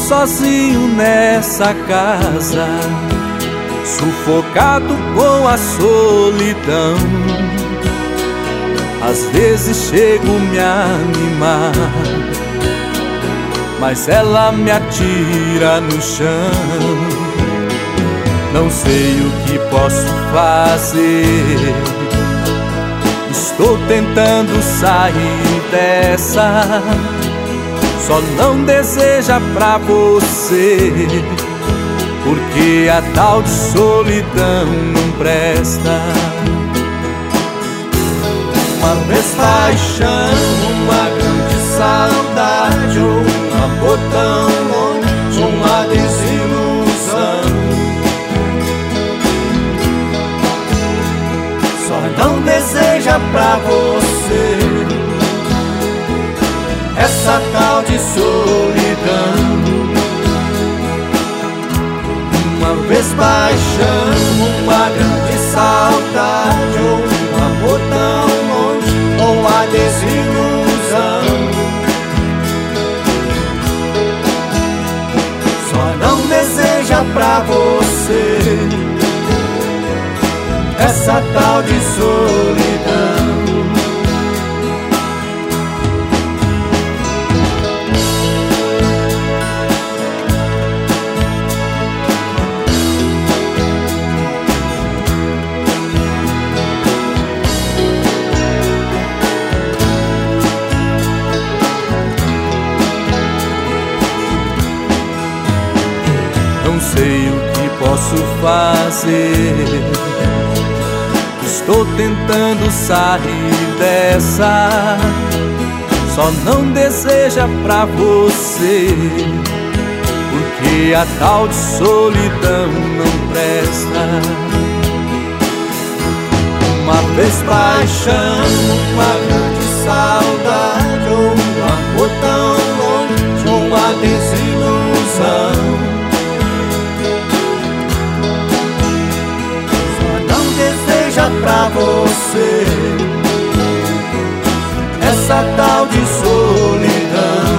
sozinho nessa casa, sufocado com a solidão. Às vezes chego me animar, mas ela me atira no chão. Não sei o que posso fazer, estou tentando sair dessa. Só não deseja pra você, porque a tal de solidão não presta. Uma vez paixão, uma grande saudade, ou um amor tão longe, uma desilusão. Só não deseja pra você essa tal de solidão. Uma vez paixão, uma grande saudade, ou um amor tão longe, ou a desilusão. Só não deseja pra você essa tal de solidão. Não sei o que posso fazer, estou tentando sair dessa. Só não deseja pra você, porque a tal de solidão não presta. Uma vez paixão, uma grande saudade, ou um amor tão longe, uma desilusão. Pra você essa tal de solidão.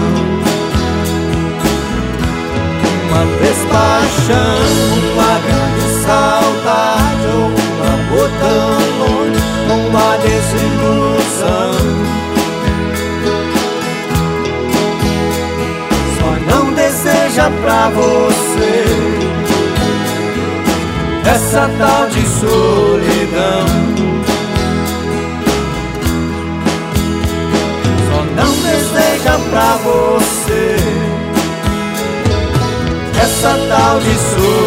Uma vez paixão, uma grande saudade, ou um amor tão longe, uma desilusão. Só não deseja pra você essa tal de solidão. Só não deseja pra você essa tal de solidão.